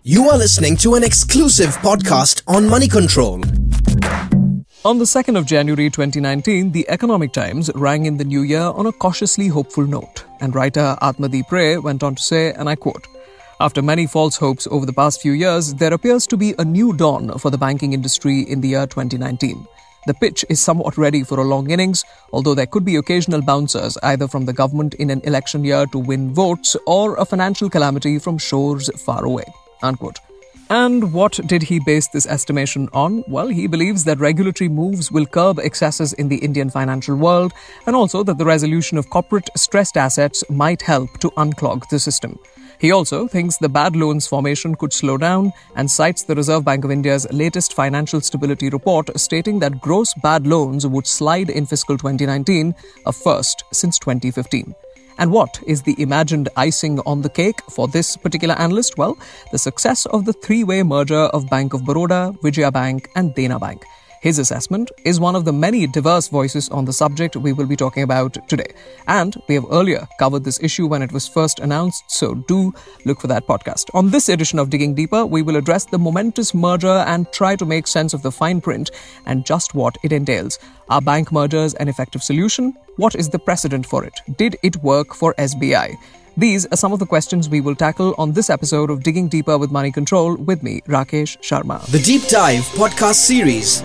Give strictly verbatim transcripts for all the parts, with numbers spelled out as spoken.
You are listening to an exclusive podcast on Money Control. On the second of January twenty nineteen, the Economic Times rang in the new year on a cautiously hopeful note, and writer Atmadeep Ray went on to say, and I quote, "After many false hopes over the past few years, there appears to be a new dawn for the banking industry in the year twenty nineteen. The pitch is somewhat ready for a long innings, although there could be occasional bouncers either from the government in an election year to win votes or a financial calamity from shores far away." Unquote. And what did he base this estimation on? Well, he believes that regulatory moves will curb excesses in the Indian financial world, and also that the resolution of corporate stressed assets might help to unclog the system. He also thinks the bad loans formation could slow down and cites the Reserve Bank of India's latest financial stability report stating that gross bad loans would slide in fiscal twenty nineteen, a first since twenty fifteen. And what is the imagined icing on the cake for this particular analyst? Well, the success of the three-way merger of Bank of Baroda, Vijaya Bank and Dena Bank. His assessment is one of the many diverse voices on the subject we will be talking about today. And we have earlier covered this issue when it was first announced, so do look for that podcast. On this edition of Digging Deeper, we will address the momentous merger and try to make sense of the fine print and just what it entails. Are bank mergers an effective solution? What is the precedent for it? Did it work for S B I? These are some of the questions we will tackle on this episode of Digging Deeper with Money Control with me, Rakesh Sharma. The Deep Dive podcast series.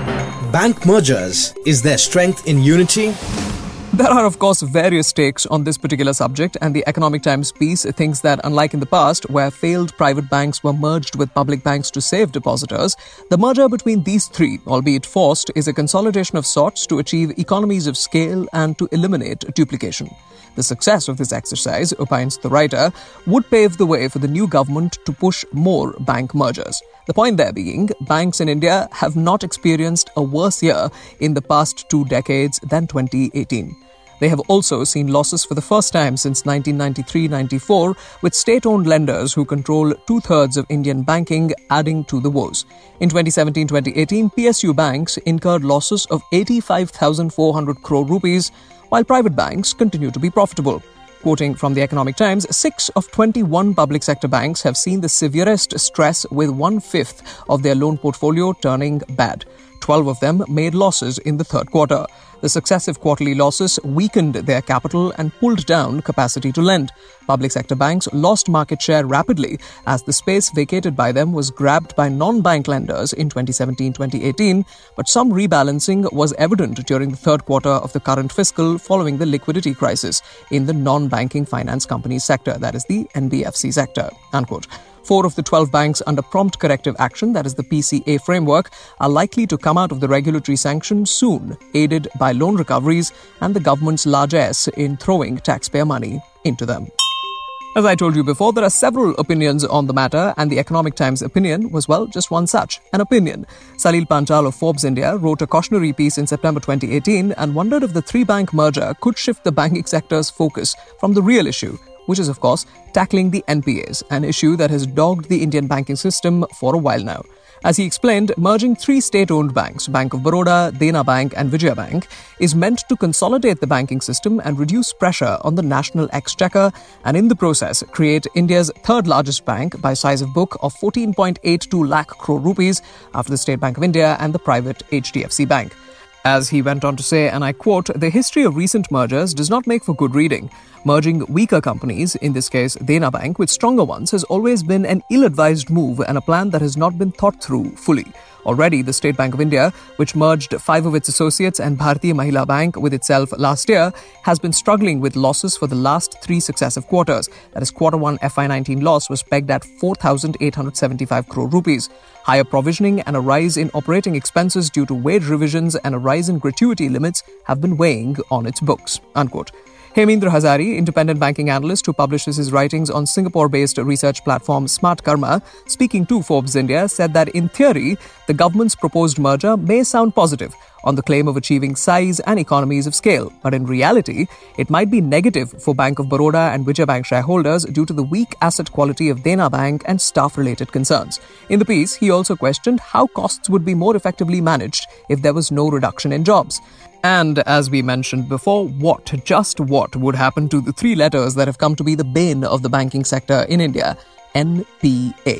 Bank mergers. Is there strength in unity? There are, of course, various takes on this particular subject, and the Economic Times piece thinks that unlike in the past, where failed private banks were merged with public banks to save depositors, the merger between these three, albeit forced, is a consolidation of sorts to achieve economies of scale and to eliminate duplication. The success of this exercise, opines the writer, would pave the way for the new government to push more bank mergers. The point there being, banks in India have not experienced a worse year in the past two decades than twenty eighteen. They have also seen losses for the first time since nineteen ninety-three ninety-four, with state-owned lenders who control two-thirds of Indian banking adding to the woes. In twenty seventeen twenty eighteen, P S U banks incurred losses of eighty-five thousand four hundred crore rupees, while private banks continue to be profitable. Quoting from the Economic Times, six of twenty-one public sector banks have seen the severest stress, with one-fifth of their loan portfolio turning bad. Twelve of them made losses in the third quarter. The successive quarterly losses weakened their capital and pulled down capacity to lend. Public sector banks lost market share rapidly as the space vacated by them was grabbed by non-bank lenders in twenty seventeen twenty eighteen, but some rebalancing was evident during the third quarter of the current fiscal following the liquidity crisis in the non-banking finance company sector, that is the N B F C sector. Unquote. Four of the twelve banks under prompt corrective action, that is the P C A framework, are likely to come out of the regulatory sanction soon, aided by loan recoveries and the government's largesse in throwing taxpayer money into them. As I told you before, there are several opinions on the matter, and the Economic Times opinion was, well, just one such, an opinion. Salil Panchal of Forbes India wrote a cautionary piece in September twenty eighteen and wondered if the three-bank merger could shift the banking sector's focus from the real issue, which is, of course, tackling the N P As, an issue that has dogged the Indian banking system for a while now. As he explained, merging three state-owned banks, Bank of Baroda, Dena Bank and Vijaya Bank, is meant to consolidate the banking system and reduce pressure on the national exchequer, and in the process create India's third-largest bank by size of book of fourteen point eight two lakh crore rupees after the State Bank of India and the private H D F C Bank. As he went on to say, and I quote, "The history of recent mergers does not make for good reading. Merging weaker companies, in this case Dena Bank, with stronger ones has always been an ill-advised move and a plan that has not been thought through fully. Already, the State Bank of India, which merged five of its associates and Bharatiya Mahila Bank with itself last year, has been struggling with losses for the last three successive quarters. That is, quarter one F Y nineteen loss was pegged at four thousand eight hundred seventy-five crore rupees. Higher provisioning and a rise in operating expenses due to wage revisions and a rise in gratuity limits have been weighing on its books." Unquote. Hemendra Hazari, independent banking analyst who publishes his writings on Singapore-based research platform Smart Karma, speaking to Forbes India, said that in theory, the government's proposed merger may sound positive on the claim of achieving size and economies of scale, but in reality, it might be negative for Bank of Baroda and Vijaya Bank shareholders due to the weak asset quality of Dena Bank and staff-related concerns. In the piece, he also questioned how costs would be more effectively managed if there was no reduction in jobs. And as we mentioned before, what, just what would happen to the three letters that have come to be the bane of the banking sector in India? N P A.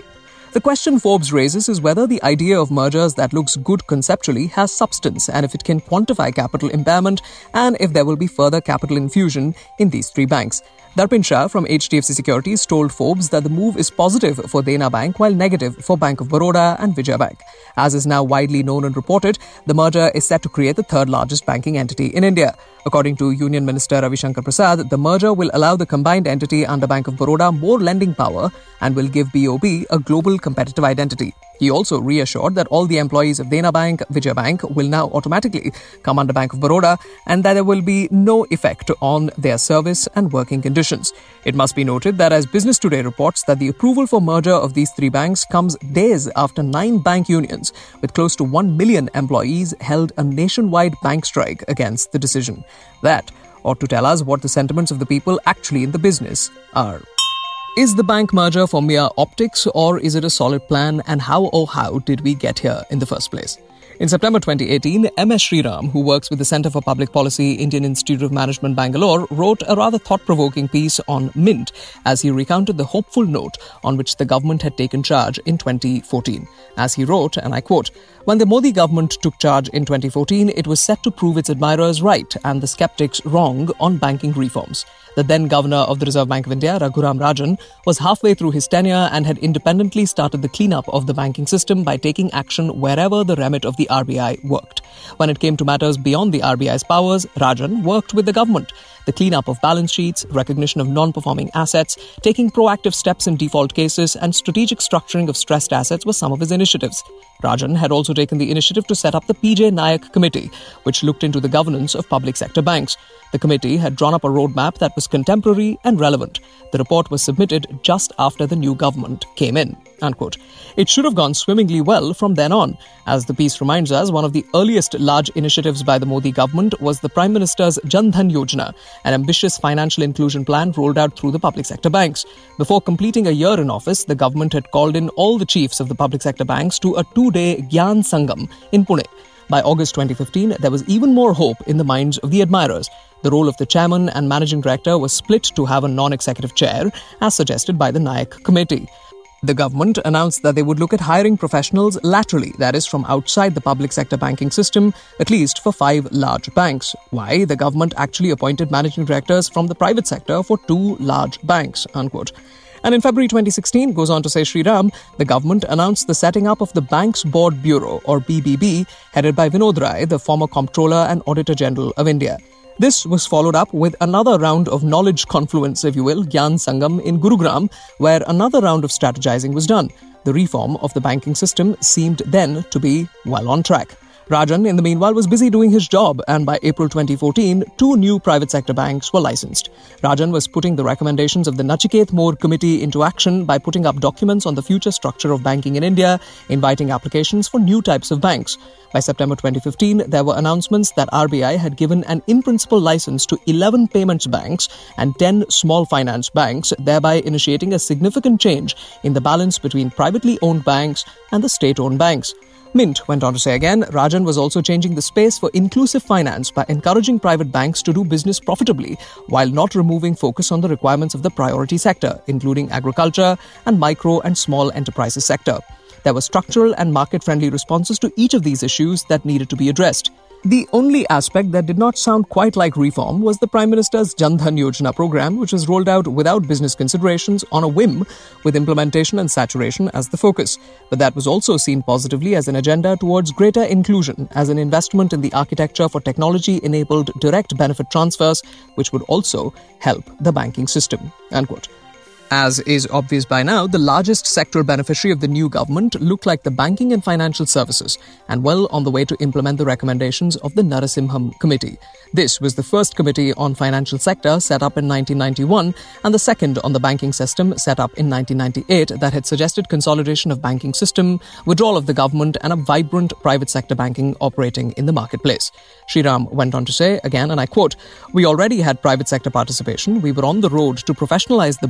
The question Forbes raises is whether the idea of mergers that looks good conceptually has substance, and if it can quantify capital impairment, and if there will be further capital infusion in these three banks. Darpin Shah from H D F C Securities told Forbes that the move is positive for Dena Bank while negative for Bank of Baroda and Vijaya Bank. As is now widely known and reported, the merger is set to create the third largest banking entity in India. According to Union Minister Ravi Shankar Prasad, the merger will allow the combined entity under Bank of Baroda more lending power and will give B O B a global competitive identity. He also reassured that all the employees of Dena Bank, Vijaya Bank will now automatically come under Bank of Baroda and that there will be no effect on their service and working conditions. It must be noted that as Business Today reports that the approval for merger of these three banks comes days after nine bank unions with close to one million employees held a nationwide bank strike against the decision. That ought to tell us what the sentiments of the people actually in the business are. Is the bank merger for mere optics, or is it a solid plan, and how oh how did we get here in the first place? In September twenty eighteen, M S Sriram, who works with the Centre for Public Policy, Indian Institute of Management, Bangalore, wrote a rather thought-provoking piece on Mint as he recounted the hopeful note on which the government had taken charge in twenty fourteen. As he wrote, and I quote, "When the Modi government took charge in twenty fourteen, it was set to prove its admirers right and the skeptics wrong on banking reforms. The then Governor of the Reserve Bank of India, Raghuram Rajan, was halfway through his tenure and had independently started the cleanup of the banking system by taking action wherever the remit of the R B I worked. When it came to matters beyond the R B I's powers, Rajan worked with the government. The cleanup of balance sheets, recognition of non-performing assets, taking proactive steps in default cases, and strategic structuring of stressed assets were some of his initiatives. Rajan had also taken the initiative to set up the P J Nayak Committee, which looked into the governance of public sector banks. The committee had drawn up a roadmap that was contemporary and relevant. The report was submitted just after the new government came in." Unquote. It should have gone swimmingly well from then on. As the piece reminds us, one of the earliest large initiatives by the Modi government was the Prime Minister's Jan Dhan Yojana, an ambitious financial inclusion plan rolled out through the public sector banks. Before completing a year in office, the government had called in all the chiefs of the public sector banks to a two-day Gyan Sangam in Pune. By August twenty fifteen, there was even more hope in the minds of the admirers. The role of the chairman and managing director was split to have a non-executive chair, as suggested by the Nayak Committee. The government announced that they would look at hiring professionals laterally, that is, from outside the public sector banking system, at least for five large banks. Why? The government actually appointed managing directors from the private sector for two large banks, unquote. And in February twenty sixteen, goes on to say Sriram, the government announced the setting up of the Banks Board Bureau, or B B B, headed by Vinod Rai, the former Comptroller and Auditor General of India. This was followed up with another round of knowledge confluence, if you will, Gyan Sangam in Gurugram, where another round of strategizing was done. The reform of the banking system seemed then to be well on track. Rajan, in the meanwhile, was busy doing his job, and by April twenty fourteen, two new private sector banks were licensed. Rajan was putting the recommendations of the Nachiket More Committee into action by putting up documents on the future structure of banking in India, inviting applications for new types of banks. By September twenty fifteen, there were announcements that R B I had given an in-principle license to eleven payments banks and ten small finance banks, thereby initiating a significant change in the balance between privately owned banks and the state-owned banks. Mint went on to say again, Rajan was also changing the space for inclusive finance by encouraging private banks to do business profitably while not removing focus on the requirements of the priority sector, including agriculture and micro and small enterprises sector. There were structural and market-friendly responses to each of these issues that needed to be addressed. The only aspect that did not sound quite like reform was the Prime Minister's Jan Dhan Yojana program, which was rolled out without business considerations on a whim, with implementation and saturation as the focus. But that was also seen positively as an agenda towards greater inclusion, as an investment in the architecture for technology-enabled direct benefit transfers, which would also help the banking system. Unquote. As is obvious by now, the largest sectoral beneficiary of the new government looked like the banking and financial services, and well on the way to implement the recommendations of the Narasimham Committee. This was the first committee on financial sector set up in nineteen ninety-one, and the second on the banking system set up in nineteen ninety-eight that had suggested consolidation of banking system, withdrawal of the government, and a vibrant private sector banking operating in the marketplace. Sriram went on to say, again, and I quote, "We already had private sector participation. We were on the road to professionalize the boards and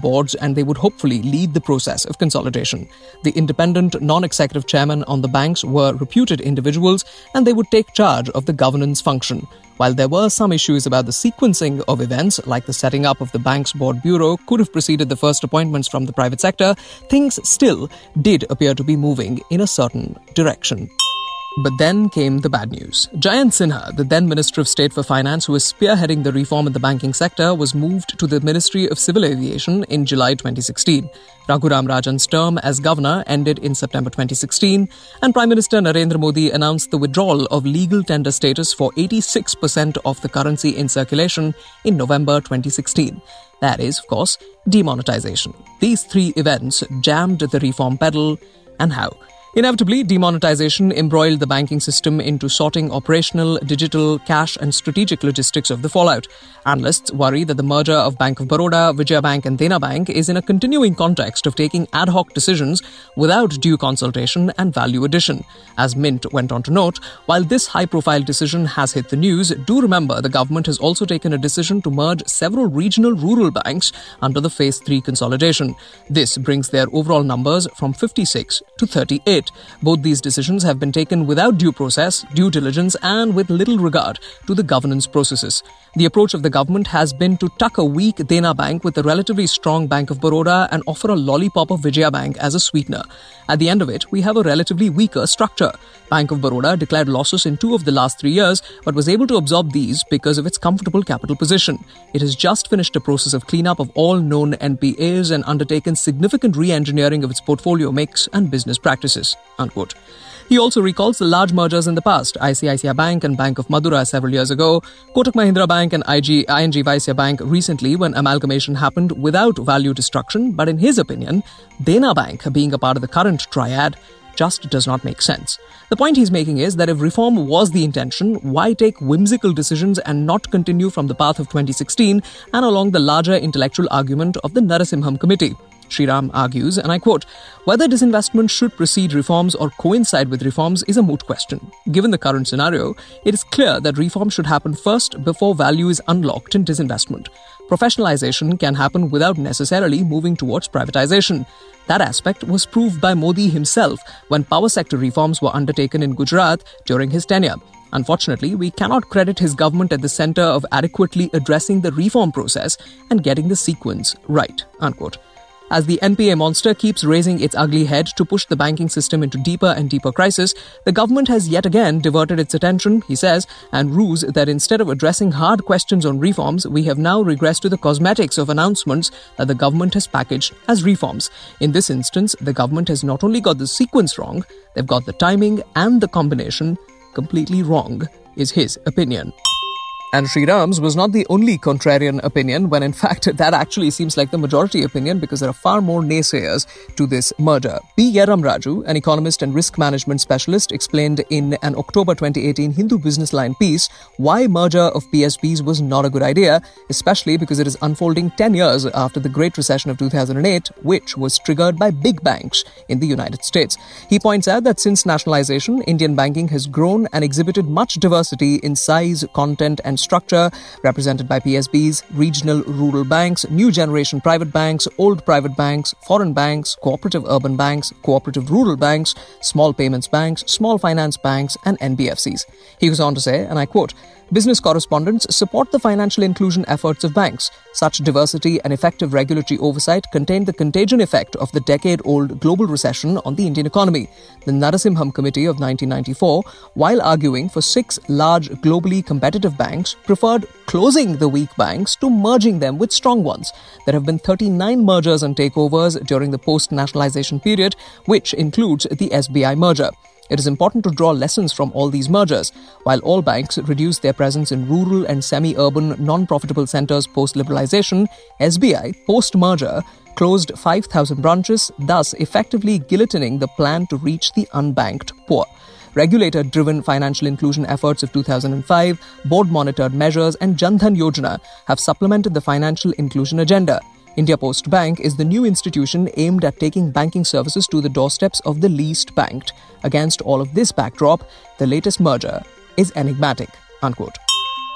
and they would hopefully lead the process of consolidation. The independent, non-executive chairmen on the banks were reputed individuals, and they would take charge of the governance function. While there were some issues about the sequencing of events, like the setting up of the bank's board bureau could have preceded the first appointments from the private sector, things still did appear to be moving in a certain direction. But then came the bad news. Jayant Sinha, the then Minister of State for Finance who was spearheading the reform in the banking sector, was moved to the Ministry of Civil Aviation in July twenty sixteen. Raghuram Rajan's term as governor ended in September twenty sixteen, and Prime Minister Narendra Modi announced the withdrawal of legal tender status for eighty-six percent of the currency in circulation in November twenty sixteen. That is, of course, demonetization. These three events jammed the reform pedal, and how? Inevitably, demonetization embroiled the banking system into sorting operational, digital, cash and strategic logistics of the fallout. Analysts worry that the merger of Bank of Baroda, Vijaya Bank and Dena Bank is in a continuing context of taking ad hoc decisions without due consultation and value addition. As Mint went on to note, while this high-profile decision has hit the news, do remember the government has also taken a decision to merge several regional rural banks under the Phase three consolidation. This brings their overall numbers from fifty-six to thirty-eight. Both these decisions have been taken without due process, due diligence, and with little regard to the governance processes. The approach of the government has been to tuck a weak Dena Bank with a relatively strong Bank of Baroda and offer a lollipop of Vijaya Bank as a sweetener. At the end of it, we have a relatively weaker structure. Bank of Baroda declared losses in two of the last three years, but was able to absorb these because of its comfortable capital position. It has just finished a process of cleanup of all known N P As and undertaken significant re-engineering of its portfolio mix and business practices. Unquote. He also recalls the large mergers in the past, I C I C I Bank and Bank of Madura several years ago, Kotak Mahindra Bank and I N G Vysya Bank recently when amalgamation happened without value destruction, but in his opinion, Dena Bank being a part of the current triad just does not make sense. The point he's making is that if reform was the intention, why take whimsical decisions and not continue from the path of twenty sixteen and along the larger intellectual argument of the Narasimham Committee? Sriram argues, and I quote, "Whether disinvestment should precede reforms or coincide with reforms is a moot question. Given the current scenario, it is clear that reform should happen first before value is unlocked in disinvestment. Professionalization can happen without necessarily moving towards privatization. That aspect was proved by Modi himself when power sector reforms were undertaken in Gujarat during his tenure. Unfortunately, we cannot credit his government at the center of adequately addressing the reform process and getting the sequence right." Unquote. As the N P A monster keeps raising its ugly head to push the banking system into deeper and deeper crisis, the government has yet again diverted its attention, he says, and rues that instead of addressing hard questions on reforms, we have now regressed to the cosmetics of announcements that the government has packaged as reforms. In this instance, the government has not only got the sequence wrong, they've got the timing and the combination completely wrong, is his opinion. And Sriram's was not the only contrarian opinion, when in fact that actually seems like the majority opinion because there are far more naysayers to this merger. P. Yeram Raju, an economist and risk management specialist, explained in an October twenty eighteen Hindu Business Line piece why merger of P S Bs was not a good idea, especially because it is unfolding ten years after the Great Recession of two thousand eight, which was triggered by big banks in the United States. He points out that since nationalization, Indian banking has grown and exhibited much diversity in size, content, and structure, represented by P S Bs, regional rural banks, new generation private banks, old private banks, foreign banks, cooperative urban banks, cooperative rural banks, small payments banks, small finance banks, and N B F Cs. He goes on to say, and I quote, "Business correspondents support the financial inclusion efforts of banks. Such diversity and effective regulatory oversight contained the contagion effect of the decade-old global recession on the Indian economy. The Narasimham Committee of nineteen ninety-four, while arguing for six large globally competitive banks, preferred closing the weak banks to merging them with strong ones. There have been thirty-nine mergers and takeovers during the post-nationalization period, which includes the S B I merger. It is important to draw lessons from all these mergers. While all banks reduced their presence in rural and semi-urban non-profitable centers post-liberalization, S B I, post-merger, closed five thousand branches, thus effectively guillotining the plan to reach the unbanked poor. Regulator-driven financial inclusion efforts of two thousand five, board-monitored measures, and Jan Dhan Yojana have supplemented the financial inclusion agenda. India Post Bank is the new institution aimed at taking banking services to the doorsteps of the least banked. Against all of this backdrop, the latest merger is enigmatic." Unquote.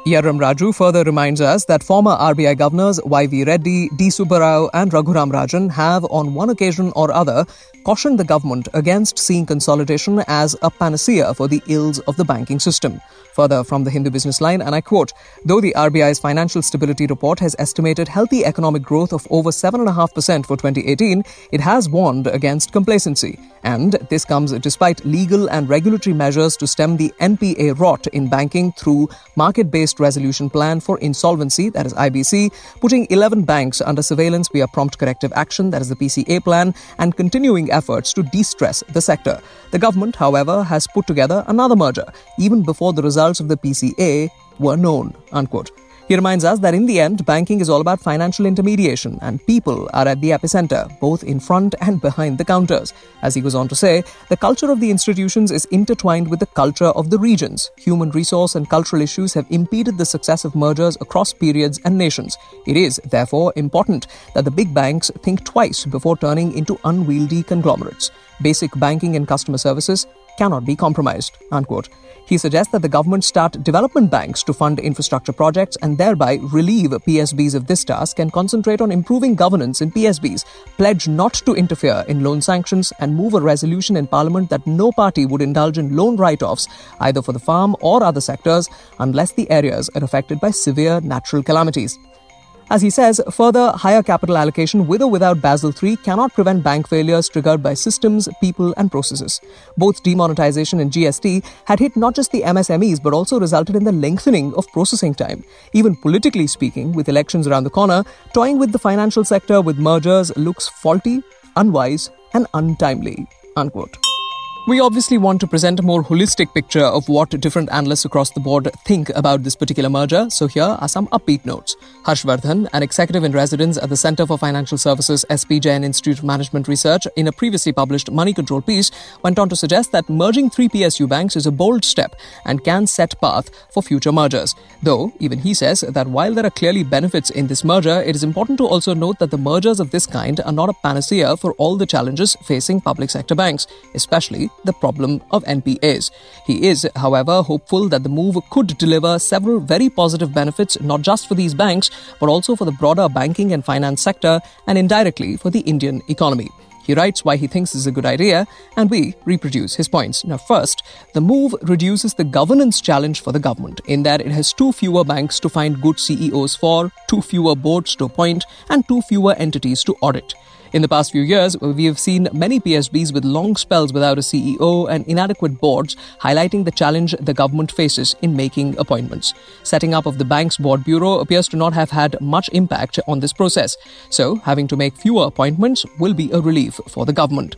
Yerram Raju further reminds us that former R B I governors Y V Reddy, D. Subbarao and Raghuram Rajan have on one occasion or other cautioned the government against seeing consolidation as a panacea for the ills of the banking system. Further from the Hindu Business Line, and I quote, though the R B I's financial stability report has estimated healthy economic growth of over seven point five percent for twenty eighteen, it has warned against complacency. And this comes despite legal and regulatory measures to stem the N P A rot in banking through Market-Based Resolution Plan for Insolvency, that is I B C, putting eleven banks under surveillance via Prompt Corrective Action, that is the P C A plan, and continuing efforts to de-stress the sector. The government, however, has put together another merger, even before the results of the P C A were known, unquote. He reminds us that in the end, banking is all about financial intermediation and people are at the epicenter, both in front and behind the counters. As he goes on to say, the culture of the institutions is intertwined with the culture of the regions. Human resource and cultural issues have impeded the success of mergers across periods and nations. It is, therefore, important that the big banks think twice before turning into unwieldy conglomerates. Basic banking and customer services cannot be compromised, unquote. He suggests that the government start development banks to fund infrastructure projects and thereby relieve P S Bs of this task and concentrate on improving governance in P S Bs, pledge not to interfere in loan sanctions and move a resolution in Parliament that no party would indulge in loan write-offs either for the farm or other sectors unless the areas are affected by severe natural calamities. As he says, further higher capital allocation with or without Basel three cannot prevent bank failures triggered by systems, people and processes. Both demonetization and G S T had hit not just the M S M Es but also resulted in the lengthening of processing time. Even politically speaking, with elections around the corner, toying with the financial sector with mergers looks faulty, unwise and untimely, unquote. We obviously want to present a more holistic picture of what different analysts across the board think about this particular merger, so here are some upbeat notes. Harshvardhan, an executive in residence at the Centre for Financial Services S P Jain Institute of Management Research, in a previously published Money Control piece, went on to suggest that merging three P S U banks is a bold step and can set path for future mergers. Though, even he says that while there are clearly benefits in this merger, it is important to also note that the mergers of this kind are not a panacea for all the challenges facing public sector banks, especially the problem of N P As. He is, however, hopeful that the move could deliver several very positive benefits not just for these banks, but also for the broader banking and finance sector and indirectly for the Indian economy. He writes why he thinks this is a good idea, and we reproduce his points. Now first, the move reduces the governance challenge for the government in that it has two fewer banks to find good C E Os for, two fewer boards to appoint, and two fewer entities to audit. In the past few years, we have seen many P S Bs with long spells without a C E O and inadequate boards, highlighting the challenge the government faces in making appointments. Setting up of the bank's board bureau appears to not have had much impact on this process, so having to make fewer appointments will be a relief for the government.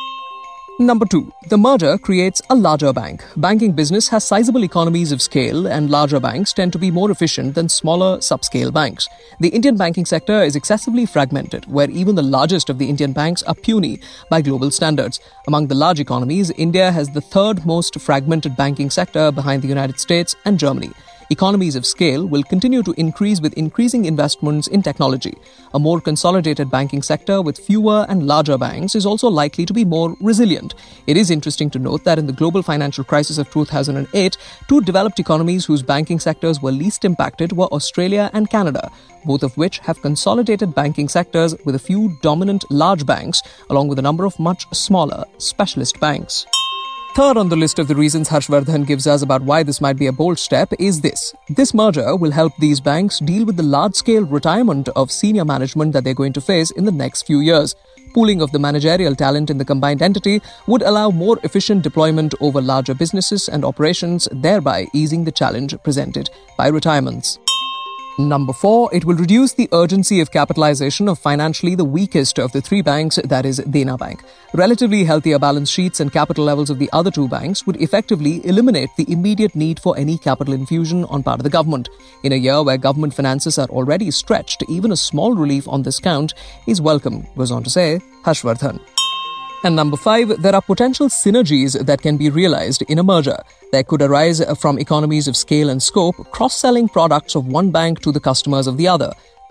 Number two, the merger creates a larger bank. Banking business has sizable economies of scale and larger banks tend to be more efficient than smaller subscale banks. The Indian banking sector is excessively fragmented, where even the largest of the Indian banks are puny by global standards. Among the large economies, India has the third most fragmented banking sector behind the United States and Germany. Economies of scale will continue to increase with increasing investments in technology. A more consolidated banking sector with fewer and larger banks is also likely to be more resilient. It is interesting to note that in the global financial crisis of two thousand eight, two developed economies whose banking sectors were least impacted were Australia and Canada, both of which have consolidated banking sectors with a few dominant large banks, along with a number of much smaller specialist banks. Third on the list of the reasons Harshvardhan gives us about why this might be a bold step is this. This merger will help these banks deal with the large-scale retirement of senior management that they're going to face in the next few years. Pooling of the managerial talent in the combined entity would allow more efficient deployment over larger businesses and operations, thereby easing the challenge presented by retirements. Number four, it will reduce the urgency of capitalization of financially the weakest of the three banks, that is Dena Bank. Relatively healthier balance sheets and capital levels of the other two banks would effectively eliminate the immediate need for any capital infusion on part of the government. In a year where government finances are already stretched, even a small relief on this count is welcome, goes on to say Harshvardhan. And number five, there are potential synergies that can be realized in a merger. There could arise from economies of scale and scope, cross-selling products of one bank to the customers of the other.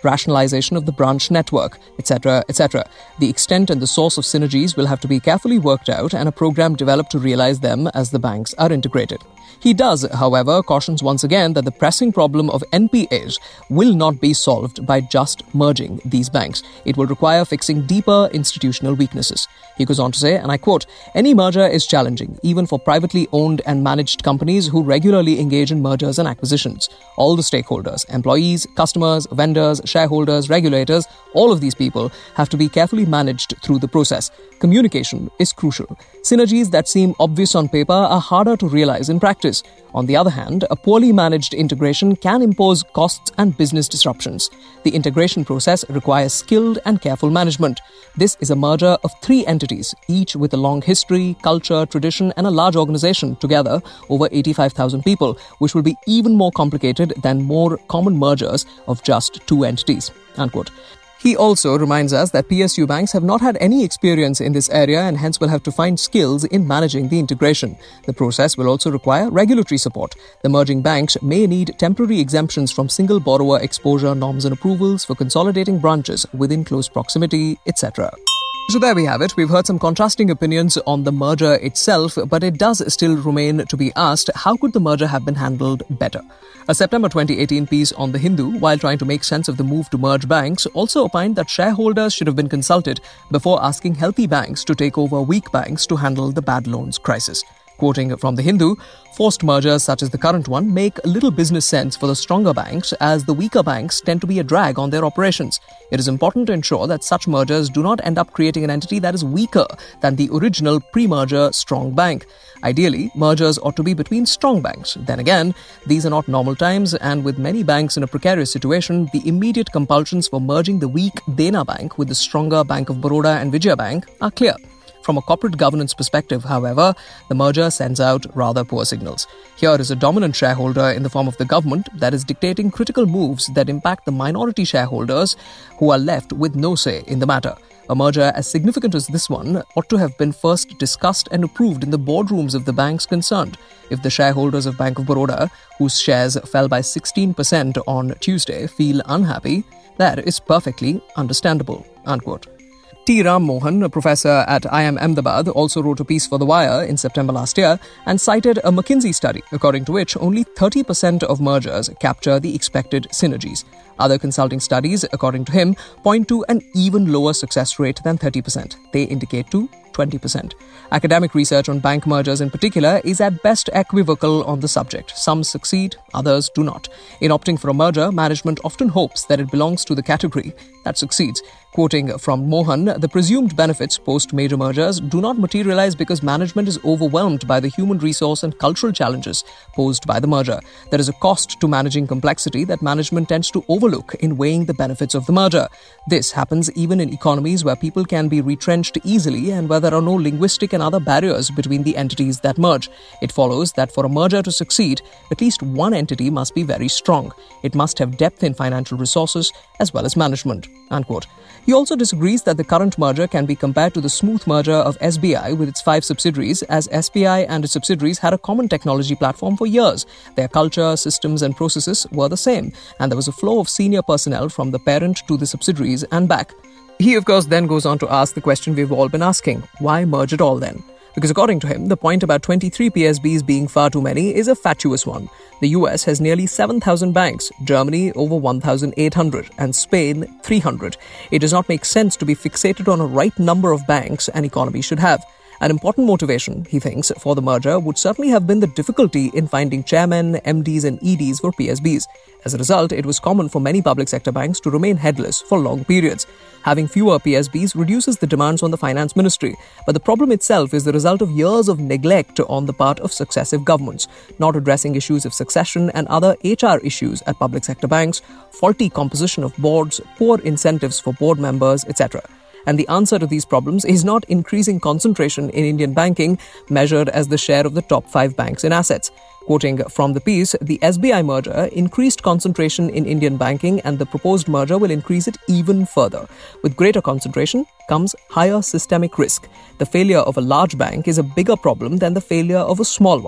rationalization of the branch network, et cetera, et cetera. The extent and the source of synergies will have to be carefully worked out and a program developed to realize them as the banks are integrated. He does, however, cautions once again that the pressing problem of N P As will not be solved by just merging these banks. It will require fixing deeper institutional weaknesses. He goes on to say, and I quote, "Any merger is challenging, even for privately owned and managed companies who regularly engage in mergers and acquisitions. All the stakeholders, employees, customers, vendors, shareholders, regulators, all of these people have to be carefully managed through the process. Communication is crucial. Synergies that seem obvious on paper are harder to realize in practice. On the other hand, a poorly managed integration can impose costs and business disruptions. The integration process requires skilled and careful management. This is a merger of three entities, each with a long history, culture, tradition, and a large organization, together over eighty-five thousand people, which will be even more complicated than more common mergers of just two entities." Unquote. He also reminds us that P S U banks have not had any experience in this area and hence will have to find skills in managing the integration. The process will also require regulatory support. The merging banks may need temporary exemptions from single borrower exposure norms and approvals for consolidating branches within close proximity, et cetera. So there we have it. We've heard some contrasting opinions on the merger itself, but it does still remain to be asked, how could the merger have been handled better? A September twenty eighteen piece on The Hindu, while trying to make sense of the move to merge banks, also opined that shareholders should have been consulted before asking healthy banks to take over weak banks to handle the bad loans crisis. Quoting from The Hindu, "Forced mergers such as the current one make little business sense for the stronger banks, as the weaker banks tend to be a drag on their operations. It is important to ensure that such mergers do not end up creating an entity that is weaker than the original pre-merger strong bank. Ideally, mergers ought to be between strong banks. Then again, these are not normal times, and with many banks in a precarious situation, the immediate compulsions for merging the weak Dena Bank with the stronger Bank of Baroda and Vijaya Bank are clear. From a corporate governance perspective, however, the merger sends out rather poor signals. Here is a dominant shareholder in the form of the government that is dictating critical moves that impact the minority shareholders who are left with no say in the matter. A merger as significant as this one ought to have been first discussed and approved in the boardrooms of the banks concerned. If the shareholders of Bank of Baroda, whose shares fell by sixteen percent on Tuesday, feel unhappy, that is perfectly understandable." Unquote. T. Ram Mohan, a professor at I I M Ahmedabad, also wrote a piece for The Wire in September last year and cited a McKinsey study, according to which only thirty percent of mergers capture the expected synergies. Other consulting studies, according to him, point to an even lower success rate than thirty percent. They indicate to twenty percent. Academic research on bank mergers in particular is at best equivocal on the subject. Some succeed, others do not. In opting for a merger, management often hopes that it belongs to the category that succeeds. Quoting from Mohan, "The presumed benefits post-major mergers do not materialize because management is overwhelmed by the human resource and cultural challenges posed by the merger. There is a cost to managing complexity that management tends to overlook in weighing the benefits of the merger. This happens even in economies where people can be retrenched easily and where there are no linguistic and other barriers between the entities that merge. It follows that for a merger to succeed, at least one entity must be very strong. It must have depth in financial resources as well as management." Unquote. He also disagrees that the current merger can be compared to the smooth merger of S B I with its five subsidiaries, as S B I and its subsidiaries had a common technology platform for years. Their culture, systems and processes were the same, and there was a flow of senior personnel from the parent to the subsidiaries and back. He, of course, then goes on to ask the question we've all been asking: why merge at all then? Because according to him, the point about twenty-three P S Bs being far too many is a fatuous one. The U S has nearly seven thousand banks, Germany over one thousand eight hundred, and Spain three hundred. It does not make sense to be fixated on a right number of banks an economy should have. An important motivation, he thinks, for the merger would certainly have been the difficulty in finding chairmen, M Ds and E Ds for P S Bs. As a result, it was common for many public sector banks to remain headless for long periods. Having fewer P S Bs reduces the demands on the finance ministry, but the problem itself is the result of years of neglect on the part of successive governments, not addressing issues of succession and other H R issues at public sector banks, faulty composition of boards, poor incentives for board members, et cetera. And the answer to these problems is not increasing concentration in Indian banking, measured as the share of the top five banks in assets. Quoting from the piece, the S B I merger increased concentration in Indian banking, and the proposed merger will increase it even further. With greater concentration comes higher systemic risk. The failure of a large bank is a bigger problem than the failure of a small one.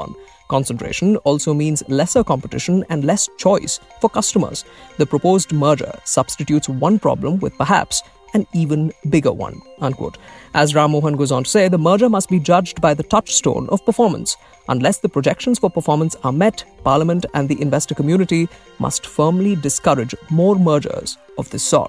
Concentration also means lesser competition and less choice for customers. The proposed merger substitutes one problem with perhaps an even bigger one, unquote. As Ram Mohan goes on to say, the merger must be judged by the touchstone of performance. Unless the projections for performance are met, Parliament and the investor community must firmly discourage more mergers of this sort.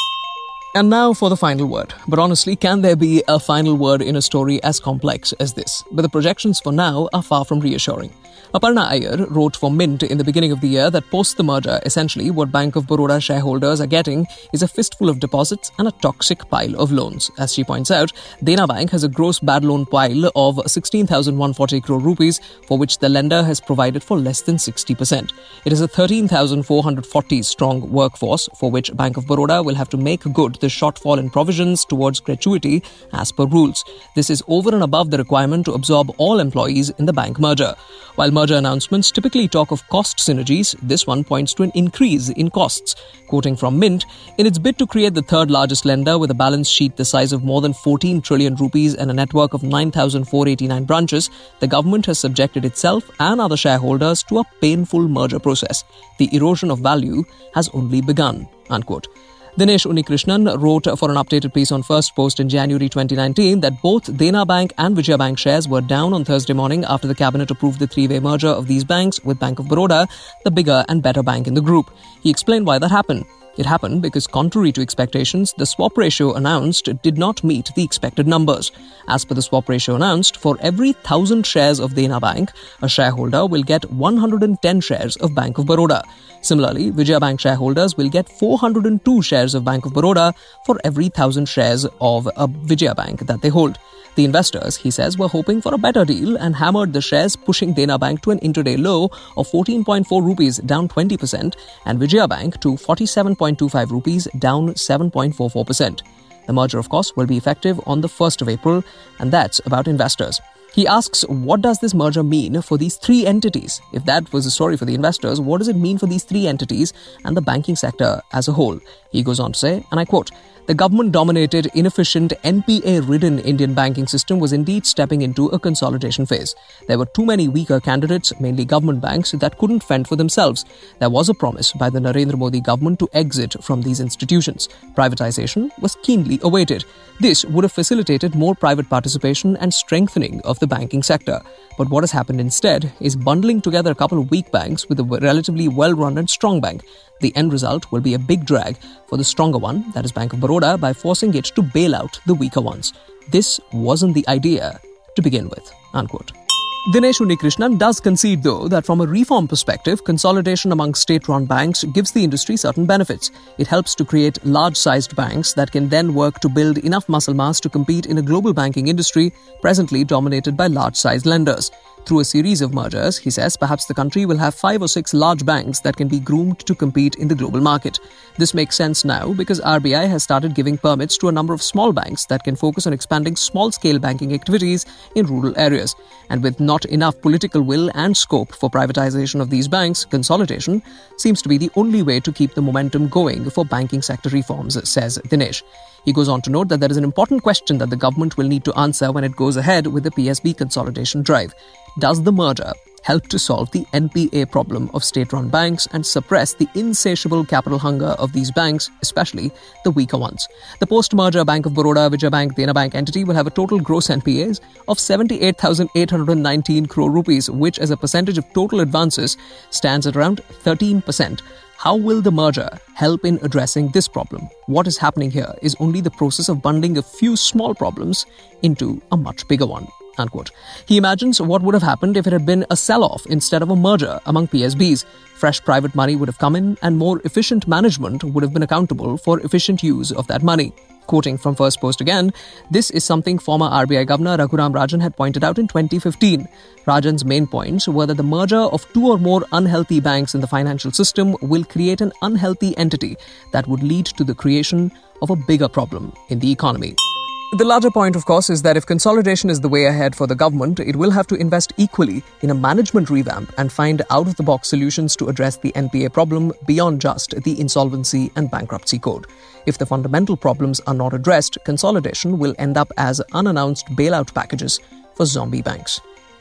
And now for the final word. But honestly, can there be a final word in a story as complex as this? But the projections for now are far from reassuring. Aparna Iyer wrote for Mint in the beginning of the year that post the merger, essentially what Bank of Baroda shareholders are getting is a fistful of deposits and a toxic pile of loans. As she points out, Dena Bank has a gross bad loan pile of sixteen thousand one hundred forty crore rupees, for which the lender has provided for less than sixty percent. It is a thirteen thousand four hundred forty strong workforce, for which Bank of Baroda will have to make good the shortfall in provisions towards gratuity as per rules. This is over and above the requirement to absorb all employees in the bank merger. While merger announcements typically talk of cost synergies, this one points to an increase in costs. Quoting from Mint, in its bid to create the third largest lender with a balance sheet the size of more than fourteen trillion rupees and a network of nine thousand four hundred eighty-nine branches, the government has subjected itself and other shareholders to a painful merger process. The erosion of value has only begun, unquote. Dinesh Unnikrishnan wrote for an updated piece on First Post in January twenty nineteen that both Dena Bank and Vijaya Bank shares were down on Thursday morning after the cabinet approved the three-way merger of these banks with Bank of Baroda, the bigger and better bank in the group. He explained why that happened. It happened because, contrary to expectations, the swap ratio announced did not meet the expected numbers. As per the swap ratio announced, for every one thousand shares of Dena Bank, a shareholder will get one hundred ten shares of Bank of Baroda. Similarly, Vijaya Bank shareholders will get four hundred two shares of Bank of Baroda for every one thousand shares of a Vijaya Bank that they hold. The investors, he says, were hoping for a better deal and hammered the shares, pushing Dena Bank to an intraday low of fourteen point four rupees, down twenty percent, and Vijaya Bank to forty-seven point two five rupees, down seven point four four percent. The merger, of course, will be effective on the first of April, and that's about investors. He asks, what does this merger mean for these three entities? If that was the story for the investors, what does it mean for these three entities and the banking sector as a whole? He goes on to say, and I quote, "The government-dominated, inefficient, N P A-ridden Indian banking system was indeed stepping into a consolidation phase. There were too many weaker candidates, mainly government banks, that couldn't fend for themselves. There was a promise by the Narendra Modi government to exit from these institutions. Privatization was keenly awaited. This would have facilitated more private participation and strengthening of the banking sector. But what has happened instead is bundling together a couple of weak banks with a relatively well-run and strong bank. The end result will be a big drag for the stronger one, that is Bank of Baroda, by forcing it to bail out the weaker ones. This wasn't the idea to begin with," unquote. Dinesh Unnikrishnan does concede, though, that from a reform perspective, consolidation among state-run banks gives the industry certain benefits. It helps to create large-sized banks that can then work to build enough muscle mass to compete in a global banking industry presently dominated by large-sized lenders. Through a series of mergers, he says, perhaps the country will have five or six large banks that can be groomed to compete in the global market. This makes sense now because R B I has started giving permits to a number of small banks that can focus on expanding small-scale banking activities in rural areas. And with not enough political will and scope for privatization of these banks, consolidation seems to be the only way to keep the momentum going for banking sector reforms, says Dinesh. He goes on to note that there is an important question that the government will need to answer when it goes ahead with the P S B consolidation drive. Does the merger help to solve the N P A problem of state-run banks and suppress the insatiable capital hunger of these banks, especially the weaker ones? The post-merger Bank of Baroda, Vijaya Bank, Dena Bank entity will have a total gross N P As of seventy-eight thousand eight hundred nineteen crore rupees, which as a percentage of total advances stands at around thirteen percent. How will the merger help in addressing this problem? What is happening here is only the process of bundling a few small problems into a much bigger one, unquote. He imagines what would have happened if it had been a sell-off instead of a merger among P S Bs. Fresh private money would have come in and more efficient management would have been accountable for efficient use of that money. Quoting from First Post again, this is something former R B I Governor Raghuram Rajan had pointed out in twenty fifteen. Rajan's main points were that the merger of two or more unhealthy banks in the financial system will create an unhealthy entity that would lead to the creation of a bigger problem in the economy. The larger point, of course, is that if consolidation is the way ahead for the government, it will have to invest equally in a management revamp and find out-of-the-box solutions to address the N P A problem beyond just the insolvency and bankruptcy code. If the fundamental problems are not addressed, consolidation will end up as unannounced bailout packages for zombie banks.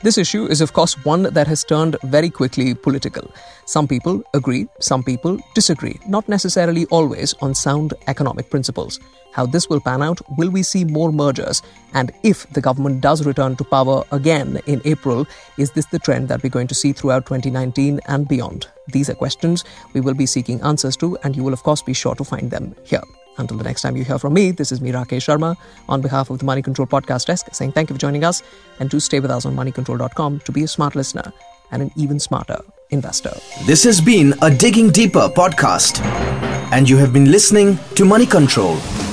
This issue is, of course, one that has turned very quickly political. Some people agree, some people disagree, not necessarily always on sound economic principles. How this will pan out, will we see more mergers? And if the government does return to power again in April, is this the trend that we're going to see throughout twenty nineteen and beyond? These are questions we will be seeking answers to, and you will, of course, be sure to find them here. Until the next time you hear from me, this is me, Rakesh Sharma, on behalf of the Money Control Podcast Desk, saying thank you for joining us, and do stay with us on money control dot com to be a smart listener and an even smarter investor. This has been a Digging Deeper podcast, and you have been listening to Money Control.